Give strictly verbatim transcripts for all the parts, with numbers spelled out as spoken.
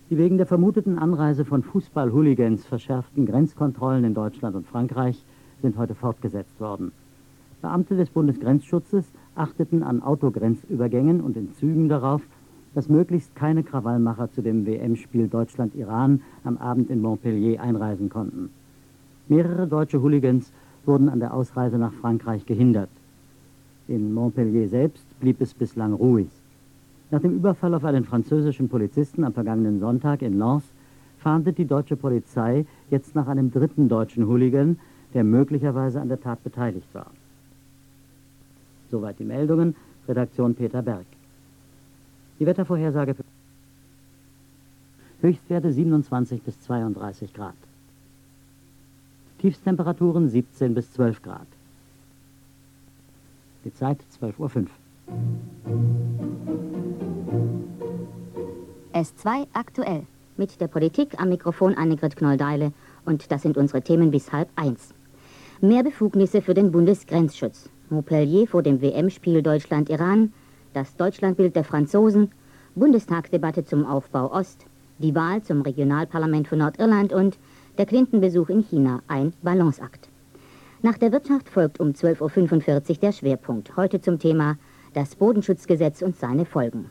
Die wegen der vermuteten Anreise von Fußball-Hooligans verschärften Grenzkontrollen in Deutschland und Frankreich sind heute fortgesetzt worden. Beamte des Bundesgrenzschutzes achteten an Autogrenzübergängen und in Zügen darauf, dass möglichst keine Krawallmacher zu dem W M-Spiel Deutschland-Iran am Abend in Montpellier einreisen konnten. Mehrere deutsche Hooligans wurden an der Ausreise nach Frankreich gehindert. In Montpellier selbst blieb es bislang ruhig. Nach dem Überfall auf einen französischen Polizisten am vergangenen Sonntag in Lens fahndet die deutsche Polizei jetzt nach einem dritten deutschen Hooligan, der möglicherweise an der Tat beteiligt war. Soweit die Meldungen. Redaktion Peter Berg. Die Wettervorhersage: Höchstwerte siebenundzwanzig bis zweiunddreißig Grad. Tiefstemperaturen siebzehn bis zwölf Grad. Die Zeit zwölf Uhr fünf. S zwei aktuell. Mit der Politik am Mikrofon Annegret Knoll-Deile. Und das sind unsere Themen bis halb eins. Mehr Befugnisse für den Bundesgrenzschutz. Montpellier vor dem W M-Spiel Deutschland-Iran. Das Deutschlandbild der Franzosen. Bundestagsdebatte zum Aufbau Ost. Die Wahl zum Regionalparlament von Nordirland und der Clinton-Besuch in China, ein Balanceakt. Nach der Wirtschaft folgt um zwölf Uhr fünfundvierzig der Schwerpunkt. Heute zum Thema das Bodenschutzgesetz und seine Folgen.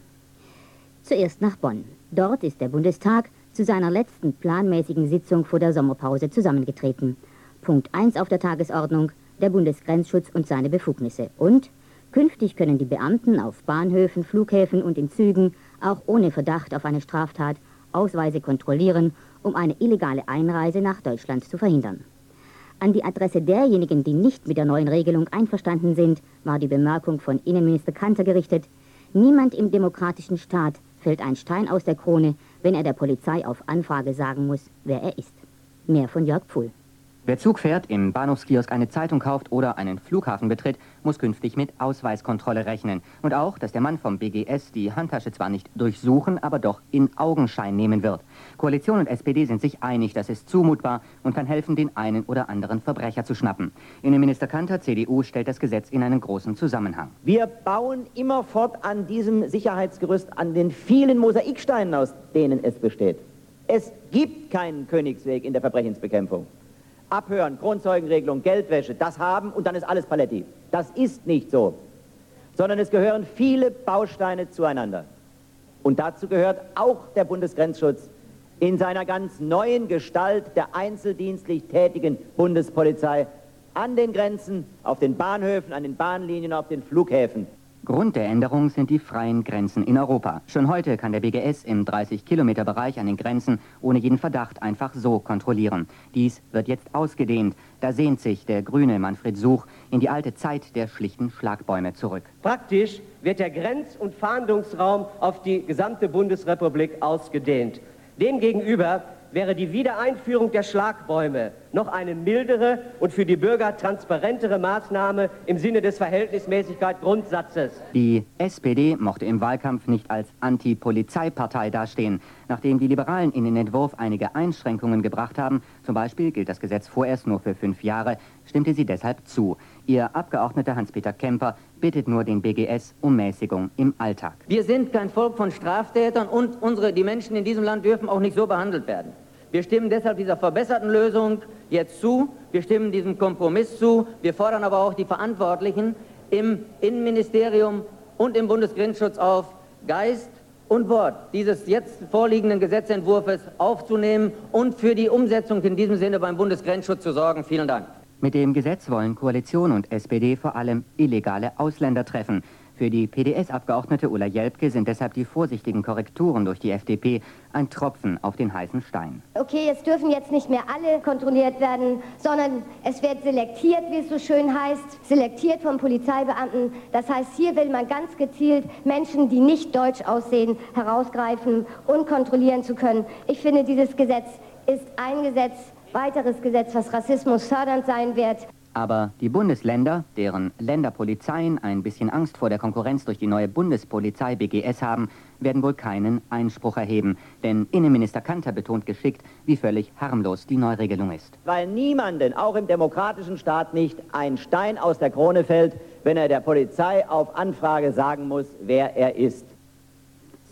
Zuerst nach Bonn. Dort ist der Bundestag zu seiner letzten planmäßigen Sitzung vor der Sommerpause zusammengetreten. Punkt eins auf der Tagesordnung: der Bundesgrenzschutz und seine Befugnisse. Und künftig können die Beamten auf Bahnhöfen, Flughäfen und in Zügen auch ohne Verdacht auf eine Straftat Ausweise kontrollieren, um eine illegale Einreise nach Deutschland zu verhindern. An die Adresse derjenigen, die nicht mit der neuen Regelung einverstanden sind, war die Bemerkung von Innenminister Kanter gerichtet: Niemand im demokratischen Staat fällt ein Stein aus der Krone, wenn er der Polizei auf Anfrage sagen muss, wer er ist. Mehr von Jörg Pfuhl. Wer Zug fährt, im Bahnhofskiosk eine Zeitung kauft oder einen Flughafen betritt, muss künftig mit Ausweiskontrolle rechnen. Und auch, dass der Mann vom B G S die Handtasche zwar nicht durchsuchen, aber doch in Augenschein nehmen wird. Koalition und S P D sind sich einig, das ist zumutbar und kann helfen, den einen oder anderen Verbrecher zu schnappen. Innenminister Kanter, C D U, stellt das Gesetz in einen großen Zusammenhang. Wir bauen immerfort an diesem Sicherheitsgerüst, an den vielen Mosaiksteinen, aus denen es besteht. Es gibt keinen Königsweg in der Verbrechensbekämpfung. Abhören, Kronzeugenregelung, Geldwäsche, das haben und dann ist alles Paletti. Das ist nicht so, sondern es gehören viele Bausteine zueinander. Und dazu gehört auch der Bundesgrenzschutz in seiner ganz neuen Gestalt der einzeldienstlich tätigen Bundespolizei an den Grenzen, auf den Bahnhöfen, an den Bahnlinien, auf den Flughäfen. Grund der Änderung sind die freien Grenzen in Europa. Schon heute kann der B G S im dreißig Kilometer Bereich an den Grenzen ohne jeden Verdacht einfach so kontrollieren. Dies wird jetzt ausgedehnt. Da sehnt sich der Grüne Manfred Such in die alte Zeit der schlichten Schlagbäume zurück. Praktisch wird der Grenz- und Fahndungsraum auf die gesamte Bundesrepublik ausgedehnt. Demgegenüber wäre die Wiedereinführung der Schlagbäume noch eine mildere und für die Bürger transparentere Maßnahme im Sinne des Verhältnismäßigkeitsgrundsatzes. Die S P D mochte im Wahlkampf nicht als Anti-Polizeipartei dastehen. Nachdem die Liberalen in den Entwurf einige Einschränkungen gebracht haben, zum Beispiel gilt das Gesetz vorerst nur für fünf Jahre, stimmte sie deshalb zu. Ihr Abgeordneter Hans-Peter Kemper bittet nur den B G S um Mäßigung im Alltag. Wir sind kein Volk von Straftätern und unsere, die Menschen in diesem Land dürfen auch nicht so behandelt werden. Wir stimmen deshalb dieser verbesserten Lösung jetzt zu. Wir stimmen diesem Kompromiss zu. Wir fordern aber auch die Verantwortlichen im Innenministerium und im Bundesgrenzschutz auf, Geist und Wort dieses jetzt vorliegenden Gesetzentwurfs aufzunehmen und für die Umsetzung in diesem Sinne beim Bundesgrenzschutz zu sorgen. Vielen Dank. Mit dem Gesetz wollen Koalition und S P D vor allem illegale Ausländer treffen. Für die P D S-Abgeordnete Ulla Jelpke sind deshalb die vorsichtigen Korrekturen durch die F D P ein Tropfen auf den heißen Stein. Okay, es dürfen jetzt nicht mehr alle kontrolliert werden, sondern es wird selektiert, wie es so schön heißt, selektiert von Polizeibeamten. Das heißt, hier will man ganz gezielt Menschen, die nicht deutsch aussehen, herausgreifen und kontrollieren zu können. Ich finde, dieses Gesetz ist ein Gesetz, weiteres Gesetz, was Rassismus fördernd sein wird. Aber die Bundesländer, deren Länderpolizeien ein bisschen Angst vor der Konkurrenz durch die neue Bundespolizei B G S haben, werden wohl keinen Einspruch erheben. Denn Innenminister Kanter betont geschickt, wie völlig harmlos die Neuregelung ist. Weil niemanden, auch im demokratischen Staat nicht, ein Stein aus der Krone fällt, wenn er der Polizei auf Anfrage sagen muss, wer er ist.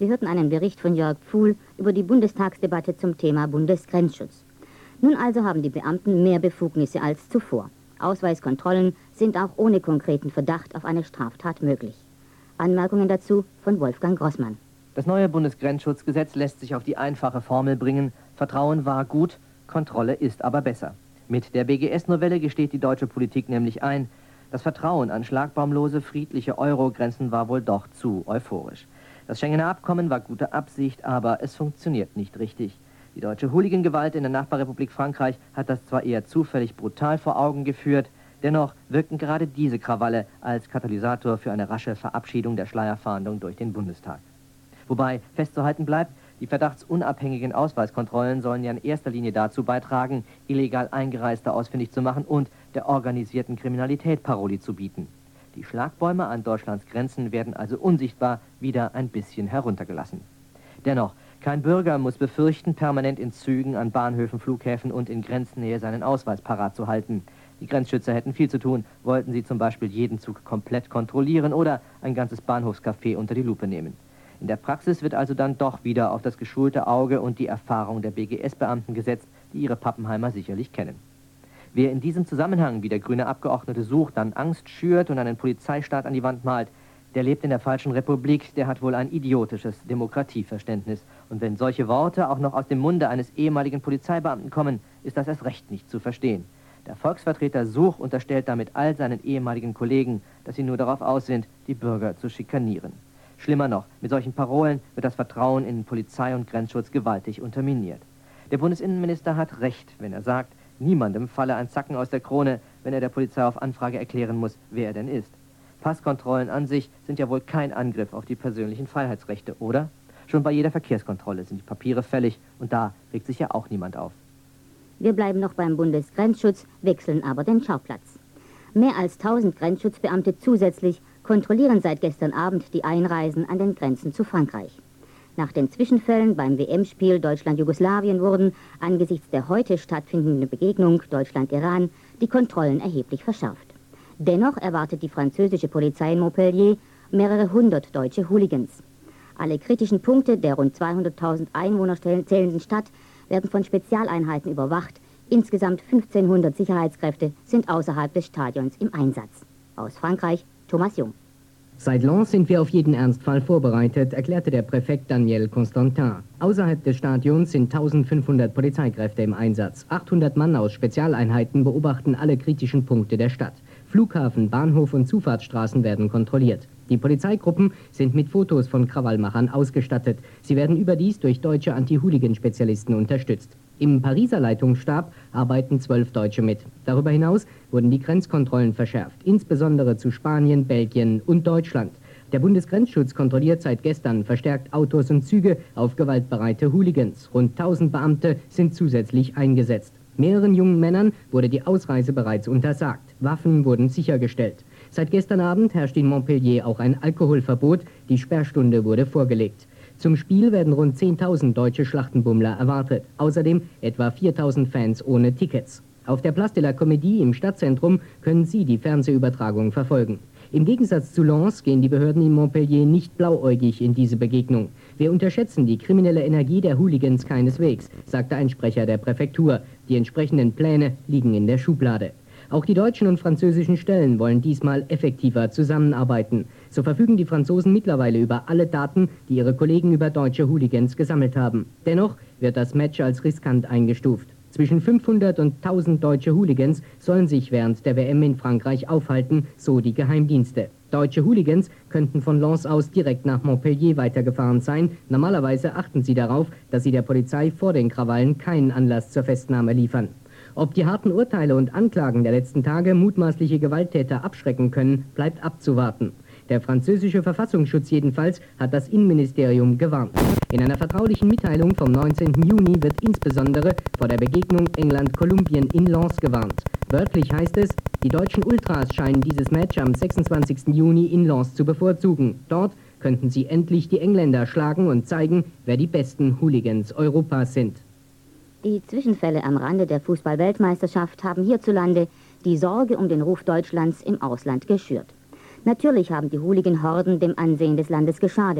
Sie hörten einen Bericht von Jörg Pfuhl über die Bundestagsdebatte zum Thema Bundesgrenzschutz. Nun also haben die Beamten mehr Befugnisse als zuvor. Ausweiskontrollen sind auch ohne konkreten Verdacht auf eine Straftat möglich. Anmerkungen dazu von Wolfgang Grossmann. Das neue Bundesgrenzschutzgesetz lässt sich auf die einfache Formel bringen: Vertrauen war gut, Kontrolle ist aber besser. Mit der B G S-Novelle gesteht die deutsche Politik nämlich ein, das Vertrauen an schlagbaumlose, friedliche Euro-Grenzen war wohl doch zu euphorisch. Das Schengener Abkommen war gute Absicht, aber es funktioniert nicht richtig. Die deutsche Hooligan-Gewalt in der Nachbarrepublik Frankreich hat das zwar eher zufällig brutal vor Augen geführt, dennoch wirkten gerade diese Krawalle als Katalysator für eine rasche Verabschiedung der Schleierfahndung durch den Bundestag. Wobei festzuhalten bleibt, die verdachtsunabhängigen Ausweiskontrollen sollen ja in erster Linie dazu beitragen, illegal Eingereiste ausfindig zu machen und der organisierten Kriminalität Paroli zu bieten. Die Schlagbäume an Deutschlands Grenzen werden also unsichtbar wieder ein bisschen heruntergelassen. Dennoch, kein Bürger muss befürchten, permanent in Zügen, an Bahnhöfen, Flughäfen und in Grenznähe seinen Ausweis parat zu halten. Die Grenzschützer hätten viel zu tun, wollten sie zum Beispiel jeden Zug komplett kontrollieren oder ein ganzes Bahnhofscafé unter die Lupe nehmen. In der Praxis wird also dann doch wieder auf das geschulte Auge und die Erfahrung der B G S-Beamten gesetzt, die ihre Pappenheimer sicherlich kennen. Wer in diesem Zusammenhang, wie der grüne Abgeordnete sucht, dann Angst schürt und einen Polizeistaat an die Wand malt, der lebt in der falschen Republik, der hat wohl ein idiotisches Demokratieverständnis. Und wenn solche Worte auch noch aus dem Munde eines ehemaligen Polizeibeamten kommen, ist das erst recht nicht zu verstehen. Der Volksvertreter Such unterstellt damit all seinen ehemaligen Kollegen, dass sie nur darauf aus sind, die Bürger zu schikanieren. Schlimmer noch, mit solchen Parolen wird das Vertrauen in Polizei und Grenzschutz gewaltig unterminiert. Der Bundesinnenminister hat recht, wenn er sagt, niemandem falle ein Zacken aus der Krone, wenn er der Polizei auf Anfrage erklären muss, wer er denn ist. Passkontrollen an sich sind ja wohl kein Angriff auf die persönlichen Freiheitsrechte, oder? Schon bei jeder Verkehrskontrolle sind die Papiere fällig und da regt sich ja auch niemand auf. Wir bleiben noch beim Bundesgrenzschutz, wechseln aber den Schauplatz. Mehr als tausend Grenzschutzbeamte zusätzlich kontrollieren seit gestern Abend die Einreisen an den Grenzen zu Frankreich. Nach den Zwischenfällen beim W M-Spiel Deutschland-Jugoslawien wurden angesichts der heute stattfindenden Begegnung Deutschland-Iran die Kontrollen erheblich verschärft. Dennoch erwartet die französische Polizei in Montpellier mehrere hundert deutsche Hooligans. Alle kritischen Punkte der rund zweihunderttausend Einwohner zählenden Stadt werden von Spezialeinheiten überwacht. Insgesamt fünfzehnhundert Sicherheitskräfte sind außerhalb des Stadions im Einsatz. Aus Frankreich, Thomas Jung. Seit Lens sind wir auf jeden Ernstfall vorbereitet, erklärte der Präfekt Daniel Constantin. Außerhalb des Stadions sind eintausendfünfhundert Polizeikräfte im Einsatz. achthundert Mann aus Spezialeinheiten beobachten alle kritischen Punkte der Stadt. Flughafen, Bahnhof und Zufahrtsstraßen werden kontrolliert. Die Polizeigruppen sind mit Fotos von Krawallmachern ausgestattet. Sie werden überdies durch deutsche Anti-Hooligan-Spezialisten unterstützt. Im Pariser Leitungsstab arbeiten zwölf Deutsche mit. Darüber hinaus wurden die Grenzkontrollen verschärft, insbesondere zu Spanien, Belgien und Deutschland. Der Bundesgrenzschutz kontrolliert seit gestern verstärkt Autos und Züge auf gewaltbereite Hooligans. Rund tausend Beamte sind zusätzlich eingesetzt. Mehreren jungen Männern wurde die Ausreise bereits untersagt. Waffen wurden sichergestellt. Seit gestern Abend herrscht in Montpellier auch ein Alkoholverbot. Die Sperrstunde wurde vorgelegt. Zum Spiel werden rund zehntausend deutsche Schlachtenbummler erwartet. Außerdem etwa viertausend Fans ohne Tickets. Auf der Place de la Comédie im Stadtzentrum können Sie die Fernsehübertragung verfolgen. Im Gegensatz zu Lens gehen die Behörden in Montpellier nicht blauäugig in diese Begegnung. Wir unterschätzen die kriminelle Energie der Hooligans keineswegs, sagte ein Sprecher der Präfektur. Die entsprechenden Pläne liegen in der Schublade. Auch die deutschen und französischen Stellen wollen diesmal effektiver zusammenarbeiten. So verfügen die Franzosen mittlerweile über alle Daten, die ihre Kollegen über deutsche Hooligans gesammelt haben. Dennoch wird das Match als riskant eingestuft. Zwischen fünfhundert und tausend deutsche Hooligans sollen sich während der W M in Frankreich aufhalten, so die Geheimdienste. Deutsche Hooligans könnten von Lens aus direkt nach Montpellier weitergefahren sein. Normalerweise achten sie darauf, dass sie der Polizei vor den Krawallen keinen Anlass zur Festnahme liefern. Ob die harten Urteile und Anklagen der letzten Tage mutmaßliche Gewalttäter abschrecken können, bleibt abzuwarten. Der französische Verfassungsschutz jedenfalls hat das Innenministerium gewarnt. In einer vertraulichen Mitteilung vom neunzehnten Juni wird insbesondere vor der Begegnung England-Kolumbien in Lens gewarnt. Wörtlich heißt es, die deutschen Ultras scheinen dieses Match am sechsundzwanzigsten Juni in Lens zu bevorzugen. Dort könnten sie endlich die Engländer schlagen und zeigen, wer die besten Hooligans Europas sind. Die Zwischenfälle am Rande der Fußball-Weltmeisterschaft haben hierzulande die Sorge um den Ruf Deutschlands im Ausland geschürt. Natürlich haben die Hooligan-Horden dem Ansehen des Landes geschadet,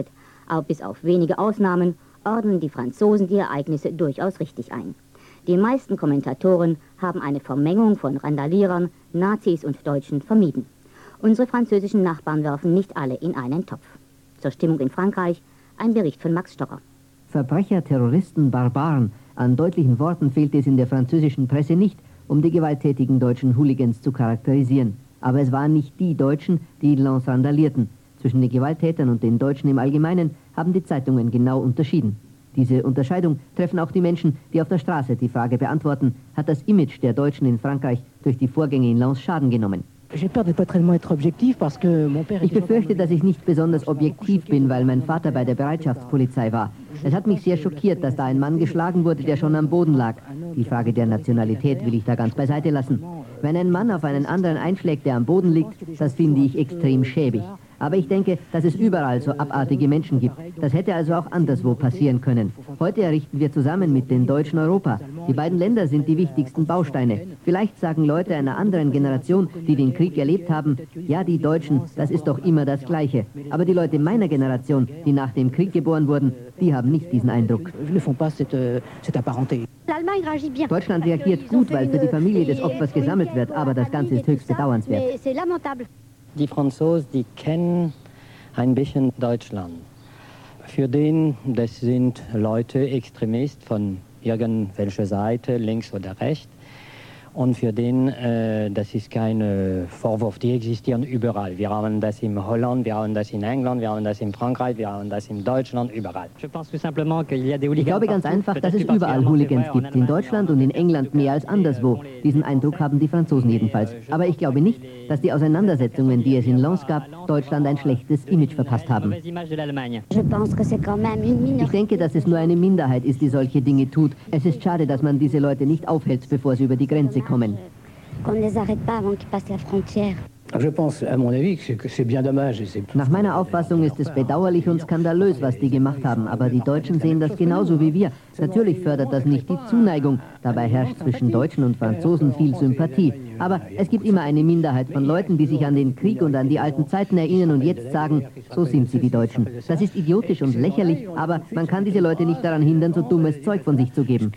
Aber bis auf wenige Ausnahmen ordnen die Franzosen die Ereignisse durchaus richtig ein. Die meisten Kommentatoren haben eine Vermengung von Randalierern, Nazis und Deutschen vermieden. Unsere französischen Nachbarn werfen nicht alle in einen Topf. Zur Stimmung in Frankreich ein Bericht von Max Stocker. Verbrecher, Terroristen, Barbaren. An deutlichen Worten fehlt es in der französischen Presse nicht, um die gewalttätigen deutschen Hooligans zu charakterisieren. Aber es waren nicht die Deutschen, die in Lens randalierten. Zwischen den Gewalttätern und den Deutschen im Allgemeinen haben die Zeitungen genau unterschieden. Diese Unterscheidung treffen auch die Menschen, die auf der Straße die Frage beantworten, hat das Image der Deutschen in Frankreich durch die Vorgänge in Lens Schaden genommen. Ich befürchte, dass ich nicht besonders objektiv bin, weil mein Vater bei der Bereitschaftspolizei war. Es hat mich sehr schockiert, dass da ein Mann geschlagen wurde, der schon am Boden lag. Die Frage der Nationalität will ich da ganz beiseite lassen. Wenn ein Mann auf einen anderen einschlägt, der am Boden liegt, das finde ich extrem schäbig. Aber ich denke, dass es überall so abartige Menschen gibt. Das hätte also auch anderswo passieren können. Heute errichten wir zusammen mit den Deutschen Europa. Die beiden Länder sind die wichtigsten Bausteine. Vielleicht sagen Leute einer anderen Generation, die den Krieg erlebt haben, ja, die Deutschen, das ist doch immer das Gleiche. Aber die Leute meiner Generation, die nach dem Krieg geboren wurden, die haben nicht diesen Eindruck. Deutschland reagiert gut, weil für die Familie des Opfers gesammelt wird, aber das Ganze ist höchst bedauernswert. Die Franzosen, die kennen ein bisschen Deutschland. Für den, das sind Leute Extremisten von irgendwelcher Seite, links oder rechts. Und für den, äh, das ist kein äh, Vorwurf, die existieren überall. Wir haben das in Holland, wir haben das in England, wir haben das in Frankreich, wir haben das in Deutschland, überall. Ich glaube ganz einfach, dass es überall Hooligans gibt, in Deutschland und in England mehr als anderswo. Diesen Eindruck haben die Franzosen jedenfalls. Aber ich glaube nicht, dass die Auseinandersetzungen, die es in Lens gab, Deutschland ein schlechtes Image verpasst haben. Ich denke, dass es nur eine Minderheit ist, die solche Dinge tut. Es ist schade, dass man diese Leute nicht aufhält, bevor sie über die Grenze kommen. Nach meiner Auffassung ist es bedauerlich und skandalös, was die gemacht haben, aber die Deutschen sehen das genauso wie wir. Natürlich fördert das nicht die Zuneigung, dabei herrscht zwischen Deutschen und Franzosen viel Sympathie. Aber es gibt immer eine Minderheit von Leuten, die sich an den Krieg und an die alten Zeiten erinnern und jetzt sagen, so sind sie, die Deutschen. Das ist idiotisch und lächerlich, aber man kann diese Leute nicht daran hindern, so dummes Zeug von sich zu geben.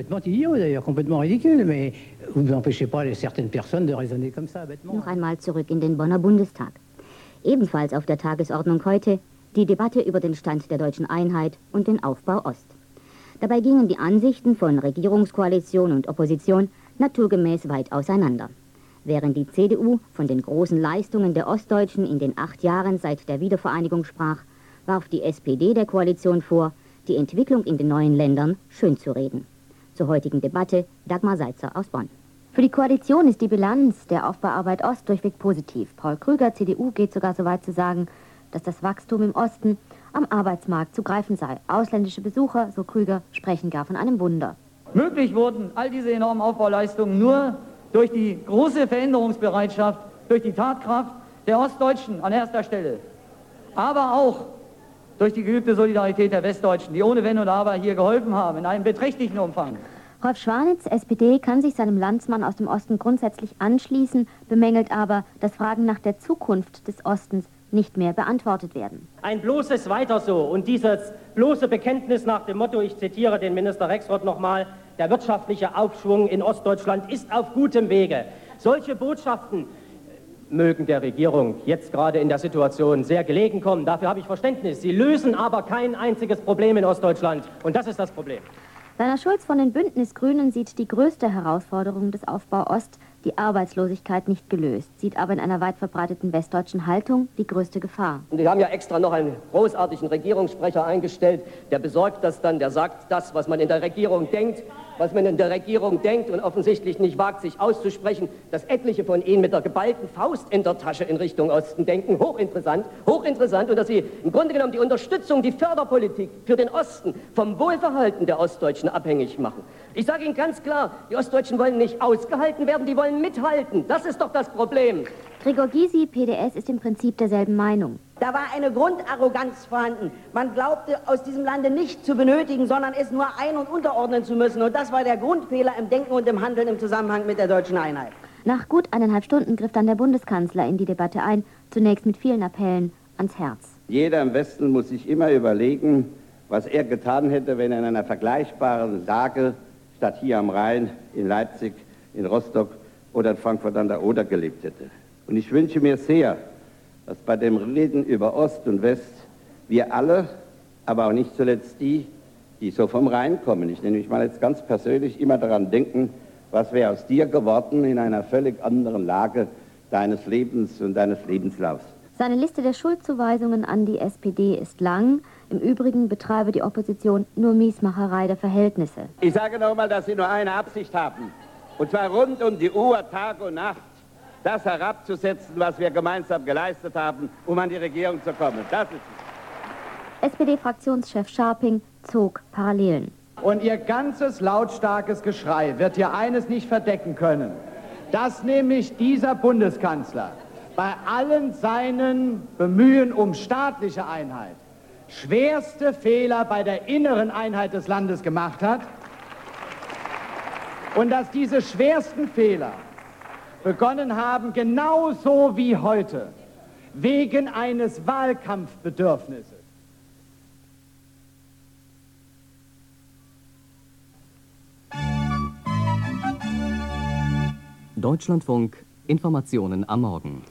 Noch einmal zurück in den Bonner Bundestag. Ebenfalls auf der Tagesordnung heute die Debatte über den Stand der deutschen Einheit und den Aufbau Ost. Dabei gingen die Ansichten von Regierungskoalition und Opposition naturgemäß weit auseinander. Während die C D U von den großen Leistungen der Ostdeutschen in den acht Jahren seit der Wiedervereinigung sprach, warf die S P D der Koalition vor, die Entwicklung in den neuen Ländern schönzureden. Zur heutigen Debatte Dagmar Seitzer aus Bonn. Für die Koalition ist die Bilanz der Aufbauarbeit Ost durchweg positiv. Paul Krüger, C D U, geht sogar so weit zu sagen, dass das Wachstum im Osten am Arbeitsmarkt zu greifen sei. Ausländische Besucher, so Krüger, sprechen gar von einem Wunder. Möglich wurden all diese enormen Aufbauleistungen nur durch die große Veränderungsbereitschaft, durch die Tatkraft der Ostdeutschen an erster Stelle. Aber auch durch die geübte Solidarität der Westdeutschen, die ohne Wenn und Aber hier geholfen haben, in einem beträchtlichen Umfang. Rolf Schwanitz, S P D, kann sich seinem Landsmann aus dem Osten grundsätzlich anschließen, bemängelt aber, dass Fragen nach der Zukunft des Ostens nicht mehr beantwortet werden. Ein bloßes Weiter so und dieses bloße Bekenntnis nach dem Motto, ich zitiere den Minister Rexroth nochmal, der wirtschaftliche Aufschwung in Ostdeutschland ist auf gutem Wege. Solche Botschaften mögen der Regierung jetzt gerade in der Situation sehr gelegen kommen. Dafür habe ich Verständnis. Sie lösen aber kein einziges Problem in Ostdeutschland und das ist das Problem. Werner Schulz von den Bündnisgrünen sieht die größte Herausforderung des Aufbau Ost, die Arbeitslosigkeit, nicht gelöst, sieht aber in einer weit verbreiteten westdeutschen Haltung die größte Gefahr. Und wir haben ja extra noch einen großartigen Regierungssprecher eingestellt, der besorgt das dann, der sagt das, was man in der Regierung denkt, was man in der Regierung denkt und offensichtlich nicht wagt, sich auszusprechen, dass etliche von Ihnen mit der geballten Faust in der Tasche in Richtung Osten denken. Hochinteressant, hochinteressant. Und dass Sie im Grunde genommen die Unterstützung, die Förderpolitik für den Osten vom Wohlverhalten der Ostdeutschen abhängig machen. Ich sage Ihnen ganz klar, die Ostdeutschen wollen nicht ausgehalten werden, die wollen mithalten. Das ist doch das Problem. Gregor Gysi, P D S, ist im Prinzip derselben Meinung. Da war eine Grundarroganz vorhanden. Man glaubte, aus diesem Lande nicht zu benötigen, sondern es nur ein- und unterordnen zu müssen. Und das war der Grundfehler im Denken und im Handeln im Zusammenhang mit der deutschen Einheit. Nach gut eineinhalb Stunden griff dann der Bundeskanzler in die Debatte ein, zunächst mit vielen Appellen ans Herz. Jeder im Westen muss sich immer überlegen, was er getan hätte, wenn er in einer vergleichbaren Lage statt hier am Rhein, in Leipzig, in Rostock oder in Frankfurt an der Oder gelebt hätte. Und ich wünsche mir sehr, dass bei dem Reden über Ost und West wir alle, aber auch nicht zuletzt die, die so vom Rhein kommen, ich nenne mich mal jetzt ganz persönlich, immer daran denken, was wäre aus dir geworden in einer völlig anderen Lage deines Lebens und deines Lebenslaufs. Seine Liste der Schuldzuweisungen an die S P D ist lang. Im Übrigen betreibe die Opposition nur Miesmacherei der Verhältnisse. Ich sage nochmal, dass Sie nur eine Absicht haben, und zwar rund um die Uhr, Tag und Nacht, das herabzusetzen, was wir gemeinsam geleistet haben, um an die Regierung zu kommen. Das ist es. S P D-Fraktionschef Scharping zog Parallelen. Und Ihr ganzes lautstarkes Geschrei wird hier eines nicht verdecken können, dass nämlich dieser Bundeskanzler bei allen seinen Bemühen um staatliche Einheit schwerste Fehler bei der inneren Einheit des Landes gemacht hat und dass diese schwersten Fehler begonnen haben, genauso wie heute, wegen eines Wahlkampfbedürfnisses. Deutschlandfunk, Informationen am Morgen.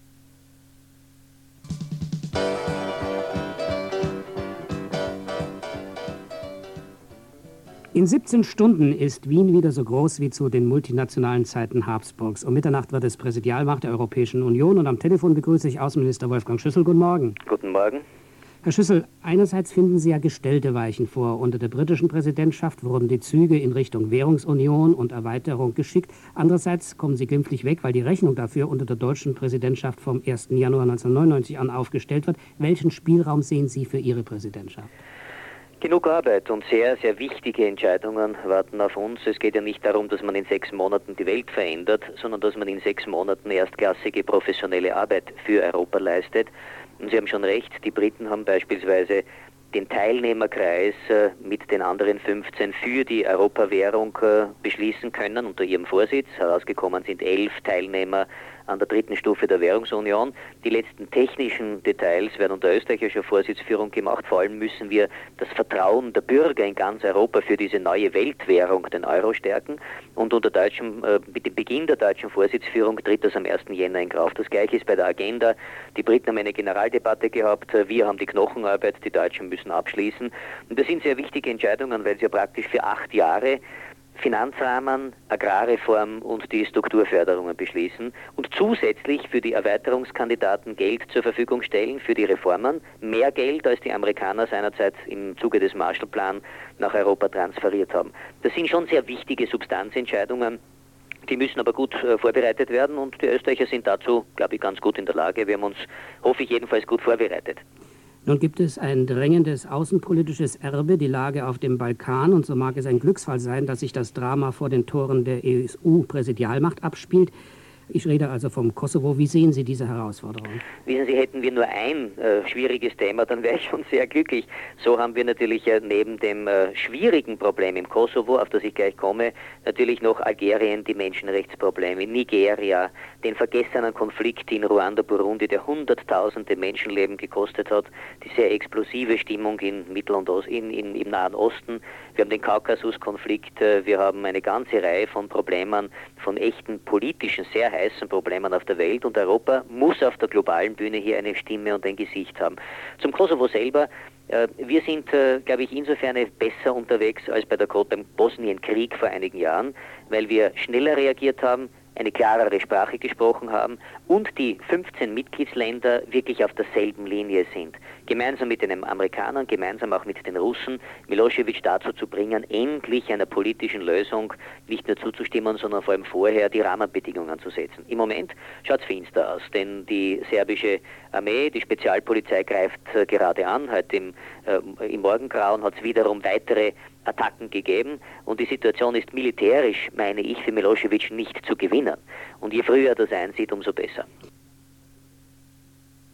In siebzehn Stunden ist Wien wieder so groß wie zu den multinationalen Zeiten Habsburgs. Um Mitternacht wird es Präsidialmacht der Europäischen Union und am Telefon begrüße ich Außenminister Wolfgang Schüssel. Guten Morgen. Guten Morgen. Herr Schüssel, einerseits finden Sie ja gestellte Weichen vor. Unter der britischen Präsidentschaft wurden die Züge in Richtung Währungsunion und Erweiterung geschickt. Andererseits kommen Sie glimpflich weg, weil die Rechnung dafür unter der deutschen Präsidentschaft vom ersten Januar neunzehnhundertneunundneunzig an aufgestellt wird. Welchen Spielraum sehen Sie für Ihre Präsidentschaft? Genug Arbeit und sehr, sehr wichtige Entscheidungen warten auf uns. Es geht ja nicht darum, dass man in sechs Monaten die Welt verändert, sondern dass man in sechs Monaten erstklassige professionelle Arbeit für Europa leistet. Und Sie haben schon recht, die Briten haben beispielsweise den Teilnehmerkreis äh, mit den anderen fünfzehn für die Europawährung äh, beschließen können unter ihrem Vorsitz. Herausgekommen sind elf Teilnehmer an der dritten Stufe der Währungsunion. Die letzten technischen Details werden unter österreichischer Vorsitzführung gemacht. Vor allem müssen wir das Vertrauen der Bürger in ganz Europa für diese neue Weltwährung, den Euro, stärken. Und unter deutschem, äh, mit dem Beginn der deutschen Vorsitzführung tritt das am ersten Jänner in Kraft. Das Gleiche ist bei der Agenda. Die Briten haben eine Generaldebatte gehabt. Wir haben die Knochenarbeit. Die Deutschen müssen abschließen. Und das sind sehr wichtige Entscheidungen, weil sie ja praktisch für acht Jahre Finanzrahmen, Agrarreform und die Strukturförderungen beschließen und zusätzlich für die Erweiterungskandidaten Geld zur Verfügung stellen für die Reformen. Mehr Geld, als die Amerikaner seinerzeit im Zuge des Marshallplan nach Europa transferiert haben. Das sind schon sehr wichtige Substanzentscheidungen. Die müssen aber gut äh, vorbereitet werden und die Österreicher sind dazu, glaube ich, ganz gut in der Lage. Wir haben uns, hoffe ich, jedenfalls gut vorbereitet. Nun gibt es ein drängendes außenpolitisches Erbe, die Lage auf dem Balkan. Und so mag es ein Glücksfall sein, dass sich das Drama vor den Toren der E U-Präsidialmacht abspielt. Ich rede also vom Kosovo. Wie sehen Sie diese Herausforderung? Wissen Sie, hätten wir nur ein äh, schwieriges Thema, dann wäre ich schon sehr glücklich. So haben wir natürlich äh, neben dem äh, schwierigen Problem im Kosovo, auf das ich gleich komme, natürlich noch Algerien, die Menschenrechtsprobleme, Nigeria, den vergessenen Konflikt in Ruanda, Burundi, der hunderttausende Menschenleben gekostet hat, die sehr explosive Stimmung in Mittel- und Ost, in, in, im Nahen Osten. Wir haben den Kaukasus-Konflikt, äh, wir haben eine ganze Reihe von Problemen, von echten politischen, sehr heißen Problemen auf der Welt und Europa muss auf der globalen Bühne hier eine Stimme und ein Gesicht haben. Zum Kosovo selber, äh, wir sind, äh, glaube ich, insofern besser unterwegs als bei der beim Bosnienkrieg vor einigen Jahren, weil wir schneller reagiert haben, eine klarere Sprache gesprochen haben und die fünfzehn Mitgliedsländer wirklich auf derselben Linie sind. Gemeinsam mit den Amerikanern, gemeinsam auch mit den Russen, Milosevic dazu zu bringen, endlich einer politischen Lösung nicht nur zuzustimmen, sondern vor allem vorher die Rahmenbedingungen zu setzen. Im Moment schaut es finster aus, denn die serbische Armee, die Spezialpolizei greift äh, gerade an. Heute im, äh, im Morgengrauen hat es wiederum weitere Attacken gegeben und die Situation ist militärisch, meine ich, für Milosevic nicht zu gewinnen. Und je früher er das einsieht, umso besser.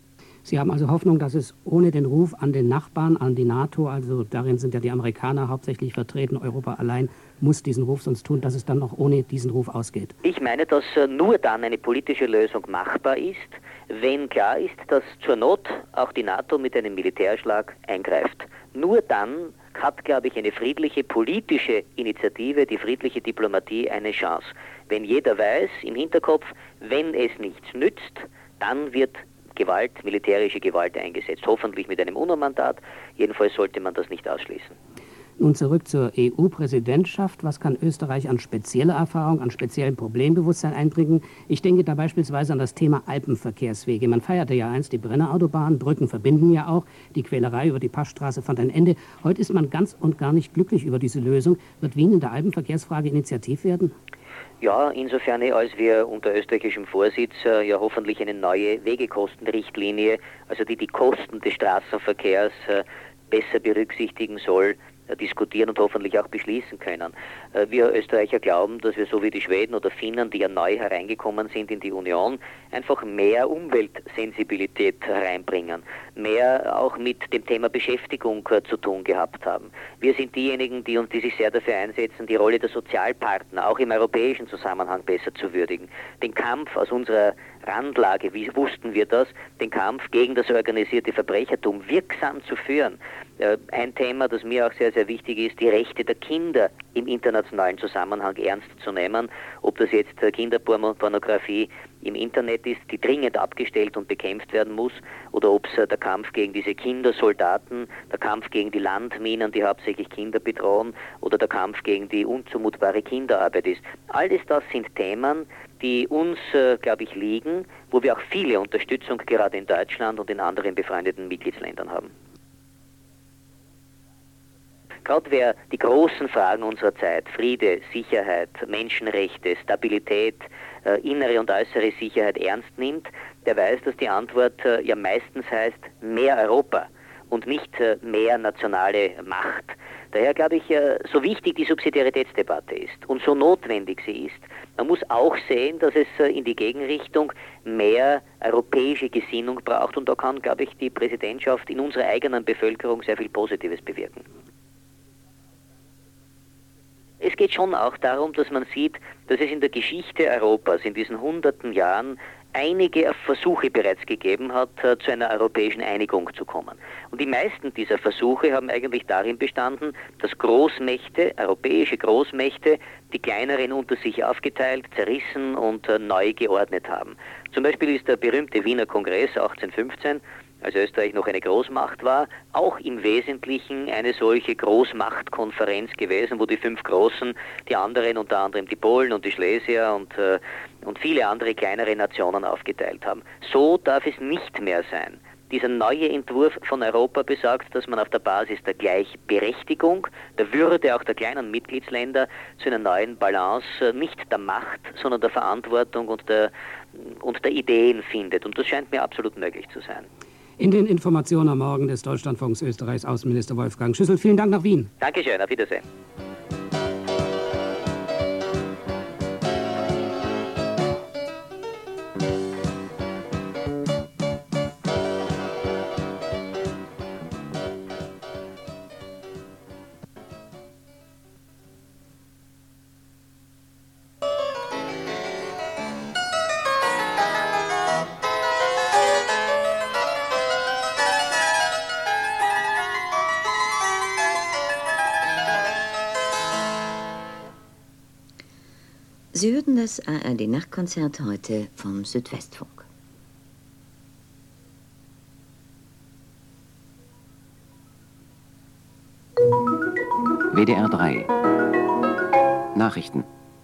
Sie haben also Hoffnung, dass es ohne den Ruf an den Nachbarn, an die NATO, also darin sind ja die Amerikaner hauptsächlich vertreten, Europa allein muss diesen Ruf sonst tun, dass es dann noch ohne diesen Ruf ausgeht? Ich meine, dass nur dann eine politische Lösung machbar ist, wenn klar ist, dass zur Not auch die NATO mit einem Militärschlag eingreift. Nur dann hat, glaube ich, eine friedliche politische Initiative, die friedliche Diplomatie eine Chance. Wenn jeder weiß im Hinterkopf, wenn es nichts nützt, dann wird Gewalt, militärische Gewalt eingesetzt. Hoffentlich mit einem UNO-Mandat. Jedenfalls sollte man das nicht ausschließen. Nun zurück zur E U-Präsidentschaft. Was kann Österreich an spezieller Erfahrung, an speziellem Problembewusstsein einbringen? Ich denke da beispielsweise an das Thema Alpenverkehrswege. Man feierte ja einst die Brennerautobahn, Brücken verbinden ja auch. Die Quälerei über die Passstraße fand ein Ende. Heute ist man ganz und gar nicht glücklich über diese Lösung. Wird Wien in der Alpenverkehrsfrage initiativ werden? Ja, insofern, als wir unter österreichischem Vorsitz äh, ja hoffentlich eine neue Wegekostenrichtlinie, also die die Kosten des Straßenverkehrs äh, besser berücksichtigen soll, diskutieren und hoffentlich auch beschließen können. Wir Österreicher glauben, dass wir so wie die Schweden oder Finnen, die ja neu hereingekommen sind in die Union, einfach mehr Umweltsensibilität hereinbringen, mehr auch mit dem Thema Beschäftigung zu tun gehabt haben. Wir sind diejenigen, die uns, die sich sehr dafür einsetzen, die Rolle der Sozialpartner auch im europäischen Zusammenhang besser zu würdigen. Den Kampf aus unserer Randlage, wie wussten wir das, den Kampf gegen das organisierte Verbrechertum wirksam zu führen. Ein Thema, das mir auch sehr, sehr wichtig ist, die Rechte der Kinder im internationalen Zusammenhang ernst zu nehmen. Ob das jetzt Kinderpornografie im Internet ist, die dringend abgestellt und bekämpft werden muss, oder ob es der Kampf gegen diese Kindersoldaten, der Kampf gegen die Landminen, die hauptsächlich Kinder bedrohen, oder der Kampf gegen die unzumutbare Kinderarbeit ist. Alles das sind Themen, die uns, äh, glaube ich, liegen, wo wir auch viele Unterstützung gerade in Deutschland und in anderen befreundeten Mitgliedsländern haben. Gerade wer die großen Fragen unserer Zeit, Friede, Sicherheit, Menschenrechte, Stabilität, äh, innere und äußere Sicherheit ernst nimmt, der weiß, dass die Antwort äh, ja meistens heißt mehr Europa und nicht äh, mehr nationale Macht. Daher glaube ich, äh, so wichtig die Subsidiaritätsdebatte ist und so notwendig sie ist, man muss auch sehen, dass es äh, in die Gegenrichtung mehr europäische Gesinnung braucht, und da kann, glaube ich, die Präsidentschaft in unserer eigenen Bevölkerung sehr viel Positives bewirken. Es geht schon auch darum, dass man sieht, dass es in der Geschichte Europas in diesen hunderten Jahren einige Versuche bereits gegeben hat, zu einer europäischen Einigung zu kommen. Und die meisten dieser Versuche haben eigentlich darin bestanden, dass Großmächte, europäische Großmächte, die kleineren unter sich aufgeteilt, zerrissen und neu geordnet haben. Zum Beispiel ist der berühmte Wiener Kongress achtzehnhundertfünfzehn, als Österreich noch eine Großmacht war, auch im Wesentlichen eine solche Großmachtkonferenz gewesen, wo die fünf Großen, die anderen, unter anderem die Polen und die Schlesier und, äh, und viele andere kleinere Nationen aufgeteilt haben. So darf es nicht mehr sein. Dieser neue Entwurf von Europa besagt, dass man auf der Basis der Gleichberechtigung, der Würde auch der kleinen Mitgliedsländer zu einer neuen Balance nicht der Macht, sondern der Verantwortung und der, und der Ideen findet. Und das scheint mir absolut möglich zu sein. In den Informationen am Morgen des Deutschlandfunks Österreichs Außenminister Wolfgang Schüssel. Vielen Dank nach Wien. Dankeschön, auf Wiedersehen. Sie hörten das A R D-Nachtkonzert heute vom Südwestfunk. W D R drei Nachrichten.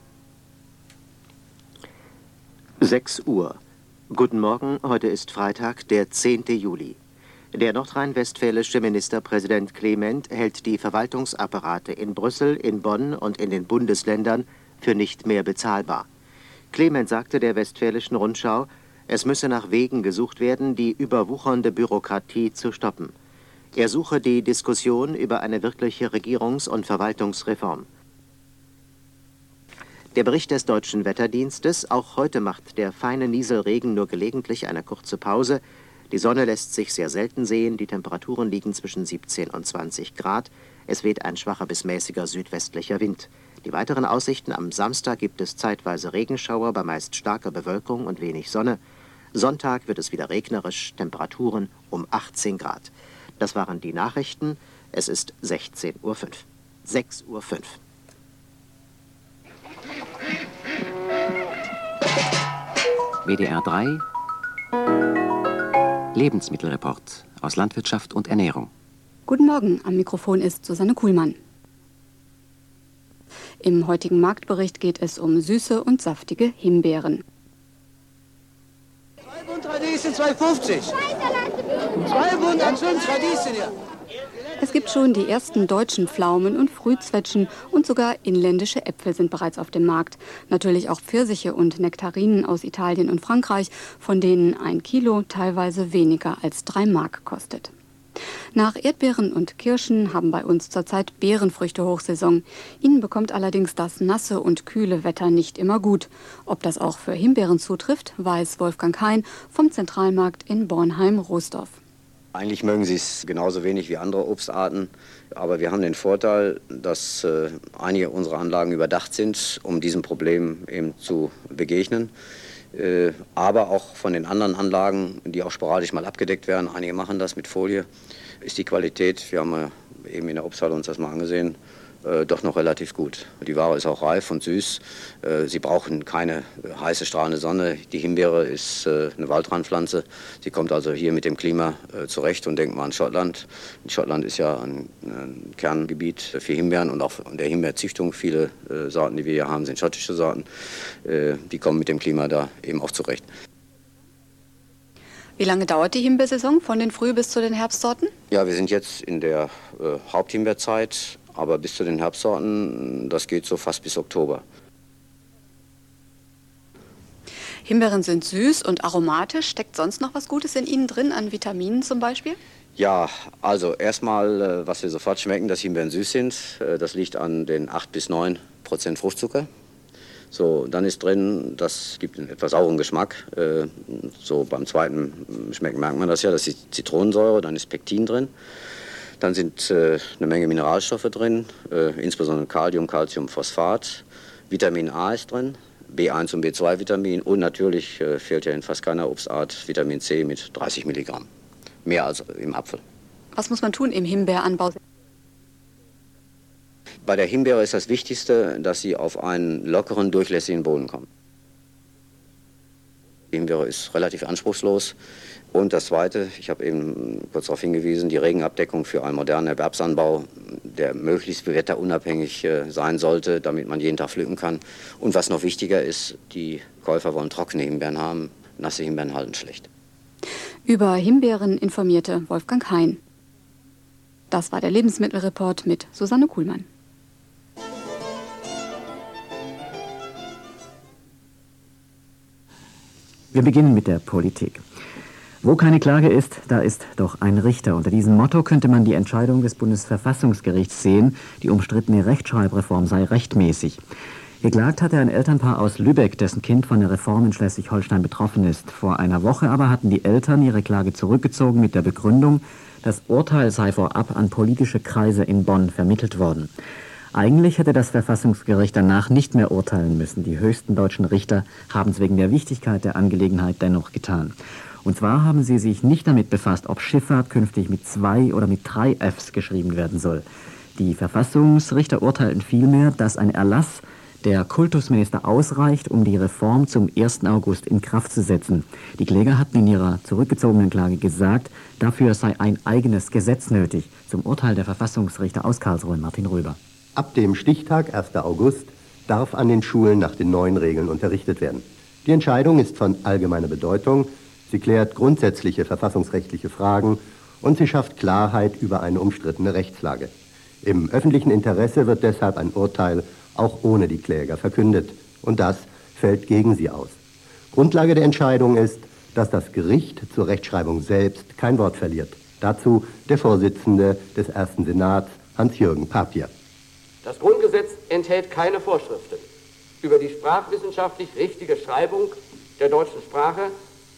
sechs Uhr. Guten Morgen, heute ist Freitag, der zehnte Juli. Der nordrhein-westfälische Ministerpräsident Clement hält die Verwaltungsapparate in Brüssel, in Bonn und in den Bundesländern für nicht mehr bezahlbar. Clement sagte der Westfälischen Rundschau, es müsse nach Wegen gesucht werden, die überwuchernde Bürokratie zu stoppen. Er suche die Diskussion über eine wirkliche Regierungs- und Verwaltungsreform. Der Bericht des Deutschen Wetterdienstes, auch heute macht der feine Nieselregen nur gelegentlich eine kurze Pause, Die Sonne lässt sich sehr selten sehen, die Temperaturen liegen zwischen siebzehn und zwanzig Grad. Es weht ein schwacher bis mäßiger südwestlicher Wind. Die weiteren Aussichten: am Samstag gibt es zeitweise Regenschauer bei meist starker Bewölkung und wenig Sonne. Sonntag wird es wieder regnerisch, Temperaturen um achtzehn Grad. Das waren die Nachrichten. Es ist sechzehn Uhr fünf. sechs Uhr fünf. W D R drei Lebensmittelreport aus Landwirtschaft und Ernährung. Guten Morgen, am Mikrofon ist Susanne Kuhlmann. Im heutigen Marktbericht geht es um süße und saftige Himbeeren. zwei Bund Radieschen, zwei fünfzig. zwei Bund an fünf Radieschen hier. Es gibt schon die ersten deutschen Pflaumen und Frühzwetschgen und sogar inländische Äpfel sind bereits auf dem Markt. Natürlich auch Pfirsiche und Nektarinen aus Italien und Frankreich, von denen ein Kilo teilweise weniger als drei Mark kostet. Nach Erdbeeren und Kirschen haben bei uns zurzeit Beerenfrüchte Hochsaison. Ihnen bekommt allerdings das nasse und kühle Wetter nicht immer gut. Ob das auch für Himbeeren zutrifft, weiß Wolfgang Hein vom Zentralmarkt in Bornheim-Roßdorf. Eigentlich mögen sie es genauso wenig wie andere Obstarten, aber wir haben den Vorteil, dass äh, einige unserer Anlagen überdacht sind, um diesem Problem eben zu begegnen. Äh, aber auch von den anderen Anlagen, die auch sporadisch mal abgedeckt werden, einige machen das mit Folie, ist die Qualität, wir haben äh, eben in der Obsthalle uns das mal angesehen, äh, doch noch relativ gut. Die Ware ist auch reif und süß. Äh, sie brauchen keine äh, heiße, strahlende Sonne. Die Himbeere ist äh, eine Waldrandpflanze. Sie kommt also hier mit dem Klima äh, zurecht und denkt mal an Schottland. Schottland ist ja ein, ein Kerngebiet für Himbeeren und auch der Himbeerzüchtung. Viele äh, Sorten, die wir hier haben, sind schottische Sorten. Äh, die kommen mit dem Klima da eben auch zurecht. Wie lange dauert die Himbeersaison von den Früh- bis zu den Herbstsorten? Ja, wir sind jetzt in der äh, Haupthimbeerzeit. Aber bis zu den Herbstsorten, das geht so fast bis Oktober. Himbeeren sind süß und aromatisch. Steckt sonst noch was Gutes in ihnen drin, an Vitaminen zum Beispiel? Ja, also erstmal, was wir sofort schmecken, dass Himbeeren süß sind. Das liegt an den acht bis neun Prozent Fruchtzucker. So, dann ist drin, das gibt einen etwas sauren Geschmack. So beim zweiten Schmecken merkt man das ja, das ist Zitronensäure, dann ist Pektin drin. Dann sind äh, eine Menge Mineralstoffe drin, äh, insbesondere Kalium, Calcium, Phosphat. Vitamin A ist drin, B eins und B zwei Vitamin und natürlich äh, fehlt ja in fast keiner Obstart Vitamin C mit dreißig Milligramm. Mehr als im Apfel. Was muss man tun im Himbeeranbau? Bei der Himbeere ist das Wichtigste, dass sie auf einen lockeren, durchlässigen Boden kommt. Die Himbeere ist relativ anspruchslos. Und das Zweite, ich habe eben kurz darauf hingewiesen, die Regenabdeckung für einen modernen Erwerbsanbau, der möglichst wetterunabhängig äh, sein sollte, damit man jeden Tag pflücken kann. Und was noch wichtiger ist, die Käufer wollen trockene Himbeeren haben, nasse Himbeeren halten schlecht. Über Himbeeren informierte Wolfgang Hein. Das war der Lebensmittelreport mit Susanne Kuhlmann. Wir beginnen mit der Politik. Wo keine Klage ist, da ist doch ein Richter. Unter diesem Motto könnte man die Entscheidung des Bundesverfassungsgerichts sehen, die umstrittene Rechtschreibreform sei rechtmäßig. Geklagt hatte ein Elternpaar aus Lübeck, dessen Kind von der Reform in Schleswig-Holstein betroffen ist. Vor einer Woche aber hatten die Eltern ihre Klage zurückgezogen mit der Begründung, das Urteil sei vorab an politische Kreise in Bonn vermittelt worden. Eigentlich hätte das Verfassungsgericht danach nicht mehr urteilen müssen. Die höchsten deutschen Richter haben es wegen der Wichtigkeit der Angelegenheit dennoch getan. Und zwar haben sie sich nicht damit befasst, ob Schifffahrt künftig mit zwei oder mit drei Fs geschrieben werden soll. Die Verfassungsrichter urteilten vielmehr, dass ein Erlass der Kultusminister ausreicht, um die Reform zum ersten August in Kraft zu setzen. Die Kläger hatten in ihrer zurückgezogenen Klage gesagt, dafür sei ein eigenes Gesetz nötig. Zum Urteil der Verfassungsrichter aus Karlsruhe, Martin Röber. Ab dem Stichtag erster August darf an den Schulen nach den neuen Regeln unterrichtet werden. Die Entscheidung ist von allgemeiner Bedeutung. Sie klärt grundsätzliche verfassungsrechtliche Fragen und sie schafft Klarheit über eine umstrittene Rechtslage. Im öffentlichen Interesse wird deshalb ein Urteil auch ohne die Kläger verkündet. Und das fällt gegen sie aus. Grundlage der Entscheidung ist, dass das Gericht zur Rechtschreibung selbst kein Wort verliert. Dazu der Vorsitzende des ersten Senats, Hans-Jürgen Papier. Das Grundgesetz enthält keine Vorschriften über die sprachwissenschaftlich richtige Schreibung der deutschen Sprache,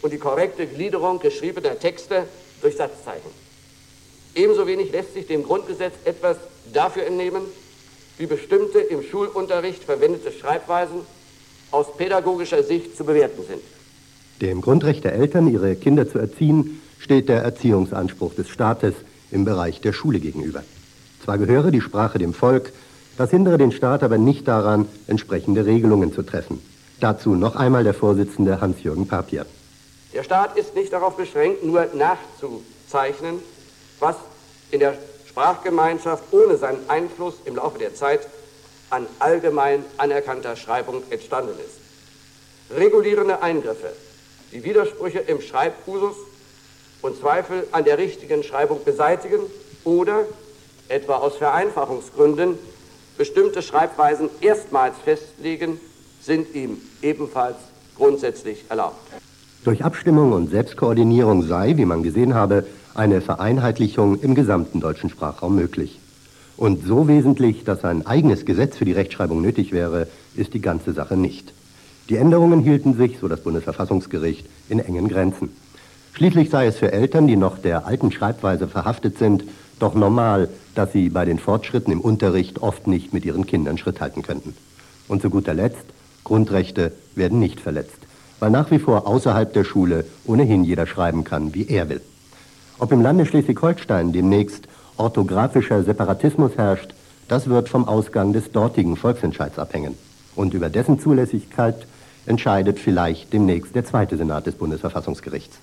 und die korrekte Gliederung geschriebener Texte durch Satzzeichen. Ebenso wenig lässt sich dem Grundgesetz etwas dafür entnehmen, wie bestimmte im Schulunterricht verwendete Schreibweisen aus pädagogischer Sicht zu bewerten sind. Dem Grundrecht der Eltern, ihre Kinder zu erziehen, steht der Erziehungsanspruch des Staates im Bereich der Schule gegenüber. Zwar gehöre die Sprache dem Volk, das hindere den Staat aber nicht daran, entsprechende Regelungen zu treffen. Dazu noch einmal der Vorsitzende Hans-Jürgen Papier. Der Staat ist nicht darauf beschränkt, nur nachzuzeichnen, was in der Sprachgemeinschaft ohne seinen Einfluss im Laufe der Zeit an allgemein anerkannter Schreibung entstanden ist. Regulierende Eingriffe, die Widersprüche im Schreibusus und Zweifel an der richtigen Schreibung beseitigen oder, etwa aus Vereinfachungsgründen, bestimmte Schreibweisen erstmals festlegen, sind ihm ebenfalls grundsätzlich erlaubt. Durch Abstimmung und Selbstkoordinierung sei, wie man gesehen habe, eine Vereinheitlichung im gesamten deutschen Sprachraum möglich. Und so wesentlich, dass ein eigenes Gesetz für die Rechtschreibung nötig wäre, ist die ganze Sache nicht. Die Änderungen hielten sich, so das Bundesverfassungsgericht, in engen Grenzen. Schließlich sei es für Eltern, die noch der alten Schreibweise verhaftet sind, doch normal, dass sie bei den Fortschritten im Unterricht oft nicht mit ihren Kindern Schritt halten könnten. Und zu guter Letzt, Grundrechte werden nicht verletzt, weil nach wie vor außerhalb der Schule ohnehin jeder schreiben kann, wie er will. Ob im Lande Schleswig-Holstein demnächst orthografischer Separatismus herrscht, das wird vom Ausgang des dortigen Volksentscheids abhängen. Und über dessen Zulässigkeit entscheidet vielleicht demnächst der zweite Senat des Bundesverfassungsgerichts.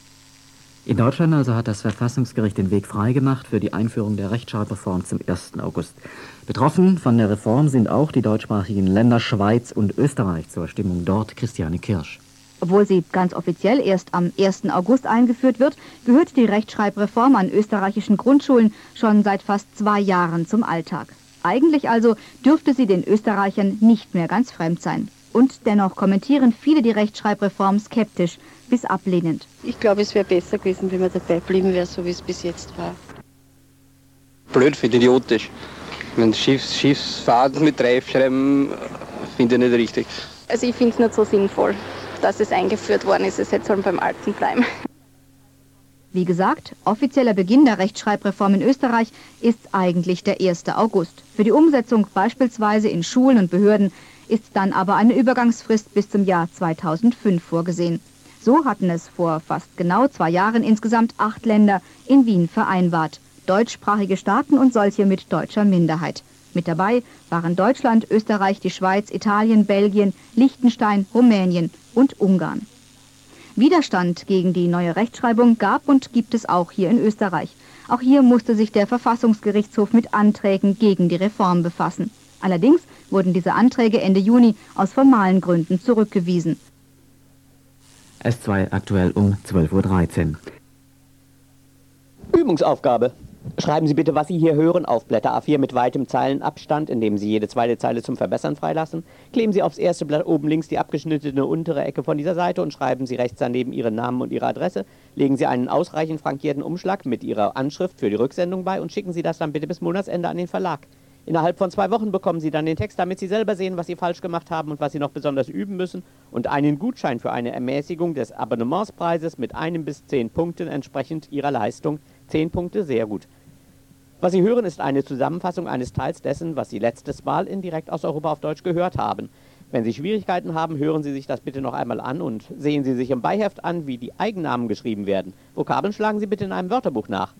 In Deutschland also hat das Verfassungsgericht den Weg freigemacht für die Einführung der Rechtschreibreform zum ersten August. Betroffen von der Reform sind auch die deutschsprachigen Länder Schweiz und Österreich. Zur Stimmung dort Christiane Kirsch. Obwohl sie ganz offiziell erst am ersten August eingeführt wird, gehört die Rechtschreibreform an österreichischen Grundschulen schon seit fast zwei Jahren zum Alltag. Eigentlich also dürfte sie den Österreichern nicht mehr ganz fremd sein. Und dennoch kommentieren viele die Rechtschreibreform skeptisch bis ablehnend. Ich glaube, es wäre besser gewesen, wenn man dabei geblieben wäre, so wie es bis jetzt war. Blöd, finde ich idiotisch. Wenn Schiffs, Schiffsfahrt mit Reifschreiben, finde ich nicht richtig. Also ich finde es nicht so sinnvoll, dass es eingeführt worden ist. Es hätte sollen beim Alten bleiben. Wie gesagt, offizieller Beginn der Rechtschreibreform in Österreich ist eigentlich der erste August. Für die Umsetzung beispielsweise in Schulen und Behörden ist dann aber eine Übergangsfrist bis zum Jahr zweitausendfünf vorgesehen. So hatten es vor fast genau zwei Jahren insgesamt acht Länder in Wien vereinbart. Deutschsprachige Staaten und solche mit deutscher Minderheit. Mit dabei waren Deutschland, Österreich, die Schweiz, Italien, Belgien, Liechtenstein, Rumänien und Ungarn. Widerstand gegen die neue Rechtschreibung gab und gibt es auch hier in Österreich. Auch hier musste sich der Verfassungsgerichtshof mit Anträgen gegen die Reform befassen. Allerdings wurden diese Anträge Ende Juni aus formalen Gründen zurückgewiesen. S zwei aktuell um zwölf Uhr dreizehn. Übungsaufgabe. Schreiben Sie bitte, was Sie hier hören, auf Blätter A vier mit weitem Zeilenabstand, indem Sie jede zweite Zeile zum Verbessern freilassen. Kleben Sie aufs erste Blatt oben links die abgeschnittene untere Ecke von dieser Seite und schreiben Sie rechts daneben Ihren Namen und Ihre Adresse. Legen Sie einen ausreichend frankierten Umschlag mit Ihrer Anschrift für die Rücksendung bei und schicken Sie das dann bitte bis Monatsende an den Verlag. Innerhalb von zwei Wochen bekommen Sie dann den Text, damit Sie selber sehen, was Sie falsch gemacht haben und was Sie noch besonders üben müssen, und einen Gutschein für eine Ermäßigung des Abonnementspreises mit einem bis zehn Punkten entsprechend Ihrer Leistung. Zehn Punkte, sehr gut. Was Sie hören, ist eine Zusammenfassung eines Teils dessen, was Sie letztes Mal in Direkt aus Europa auf Deutsch gehört haben. Wenn Sie Schwierigkeiten haben, hören Sie sich das bitte noch einmal an und sehen Sie sich im Beiheft an, wie die Eigennamen geschrieben werden. Vokabeln schlagen Sie bitte in einem Wörterbuch nach.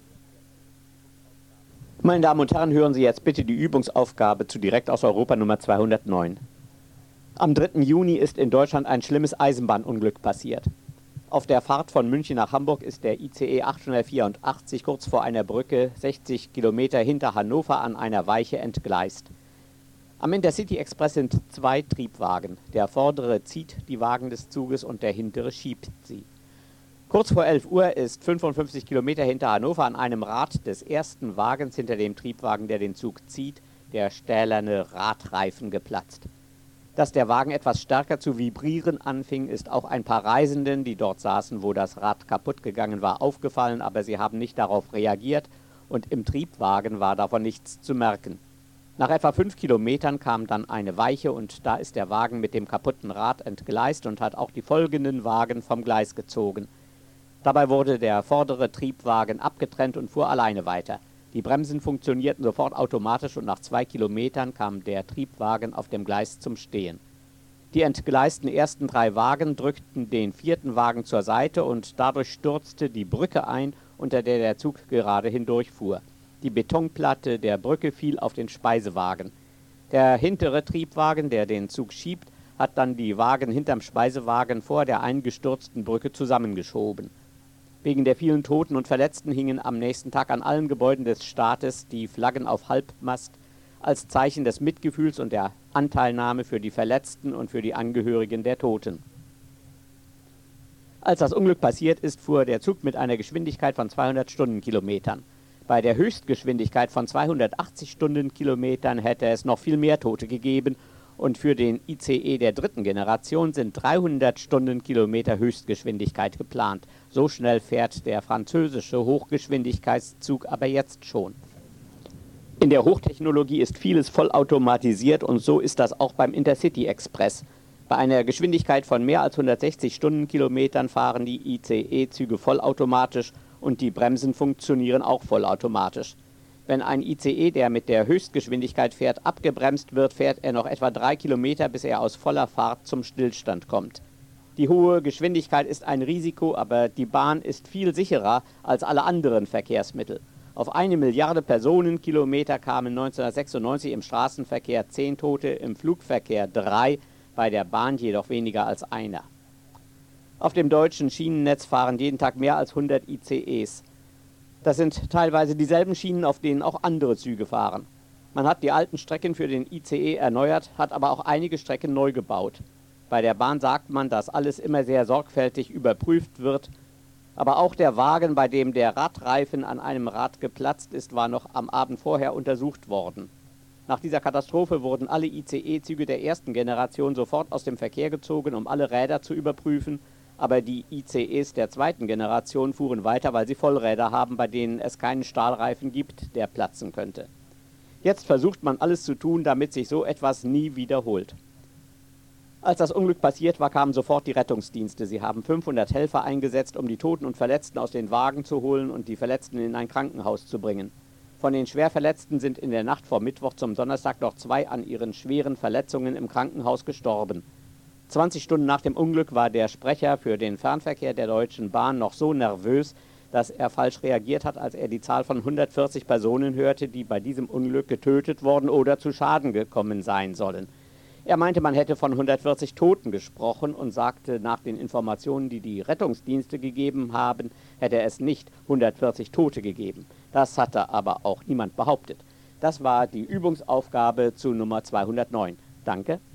Meine Damen und Herren, hören Sie jetzt bitte die Übungsaufgabe zu Direkt aus Europa Nummer zweihundertneun. Am dritten Juni ist in Deutschland ein schlimmes Eisenbahnunglück passiert. Auf der Fahrt von München nach Hamburg ist der I C E achthundertvierundachtzig kurz vor einer Brücke sechzig Kilometer hinter Hannover an einer Weiche entgleist. Am Intercity Express sind zwei Triebwagen. Der vordere zieht die Wagen des Zuges und der hintere schiebt sie. Kurz vor elf Uhr ist fünfundfünfzig Kilometer hinter Hannover an einem Rad des ersten Wagens hinter dem Triebwagen, der den Zug zieht, der stählerne Radreifen geplatzt. Dass der Wagen etwas stärker zu vibrieren anfing, ist auch ein paar Reisenden, die dort saßen, wo das Rad kaputt gegangen war, aufgefallen, aber sie haben nicht darauf reagiert und im Triebwagen war davon nichts zu merken. Nach etwa fünf Kilometern kam dann eine Weiche und da ist der Wagen mit dem kaputten Rad entgleist und hat auch die folgenden Wagen vom Gleis gezogen. Dabei wurde der vordere Triebwagen abgetrennt und fuhr alleine weiter. Die Bremsen funktionierten sofort automatisch und nach zwei Kilometern kam der Triebwagen auf dem Gleis zum Stehen. Die entgleisten ersten drei Wagen drückten den vierten Wagen zur Seite und dadurch stürzte die Brücke ein, unter der der Zug gerade hindurchfuhr. Die Betonplatte der Brücke fiel auf den Speisewagen. Der hintere Triebwagen, der den Zug schiebt, hat dann die Wagen hinterm Speisewagen vor der eingestürzten Brücke zusammengeschoben. Wegen der vielen Toten und Verletzten hingen am nächsten Tag an allen Gebäuden des Staates die Flaggen auf Halbmast als Zeichen des Mitgefühls und der Anteilnahme für die Verletzten und für die Angehörigen der Toten. Als das Unglück passiert ist, fuhr der Zug mit einer Geschwindigkeit von zweihundert Stundenkilometern. Bei der Höchstgeschwindigkeit von zweihundertachtzig Stundenkilometern hätte es noch viel mehr Tote gegeben und für den I C E der dritten Generation sind dreihundert Stundenkilometer Höchstgeschwindigkeit geplant. So schnell fährt der französische Hochgeschwindigkeitszug aber jetzt schon. In der Hochtechnologie ist vieles vollautomatisiert und so ist das auch beim Intercity Express. Bei einer Geschwindigkeit von mehr als hundertsechzig Stundenkilometern fahren die I C E-Züge vollautomatisch und die Bremsen funktionieren auch vollautomatisch. Wenn ein I C E, der mit der Höchstgeschwindigkeit fährt, abgebremst wird, fährt er noch etwa drei Kilometer, bis er aus voller Fahrt zum Stillstand kommt. Die hohe Geschwindigkeit ist ein Risiko, aber die Bahn ist viel sicherer als alle anderen Verkehrsmittel. Auf eine Milliarde Personenkilometer kamen neunzehnhundertsechsundneunzig im Straßenverkehr zehn Tote, im Flugverkehr drei, bei der Bahn jedoch weniger als einer. Auf dem deutschen Schienennetz fahren jeden Tag mehr als hundert I C Es. Das sind teilweise dieselben Schienen, auf denen auch andere Züge fahren. Man hat die alten Strecken für den I C E erneuert, hat aber auch einige Strecken neu gebaut. Bei der Bahn sagt man, dass alles immer sehr sorgfältig überprüft wird. Aber auch der Wagen, bei dem der Radreifen an einem Rad geplatzt ist, war noch am Abend vorher untersucht worden. Nach dieser Katastrophe wurden alle I C E-Züge der ersten Generation sofort aus dem Verkehr gezogen, um alle Räder zu überprüfen. Aber die I C Es der zweiten Generation fuhren weiter, weil sie Vollräder haben, bei denen es keinen Stahlreifen gibt, der platzen könnte. Jetzt versucht man alles zu tun, damit sich so etwas nie wiederholt. Als das Unglück passiert war, kamen sofort die Rettungsdienste. Sie haben fünfhundert Helfer eingesetzt, um die Toten und Verletzten aus den Wagen zu holen und die Verletzten in ein Krankenhaus zu bringen. Von den Schwerverletzten sind in der Nacht vom Mittwoch zum Donnerstag noch zwei an ihren schweren Verletzungen im Krankenhaus gestorben. zwanzig Stunden nach dem Unglück war der Sprecher für den Fernverkehr der Deutschen Bahn noch so nervös, dass er falsch reagiert hat, als er die Zahl von hundertvierzig Personen hörte, die bei diesem Unglück getötet worden oder zu Schaden gekommen sein sollen. Er meinte, man hätte von hundertvierzig Toten gesprochen und sagte, nach den Informationen, die die Rettungsdienste gegeben haben, hätte es nicht hundertvierzig Tote gegeben. Das hatte aber auch niemand behauptet. Das war die Übungsaufgabe zu Nummer zweihundertneun. Danke.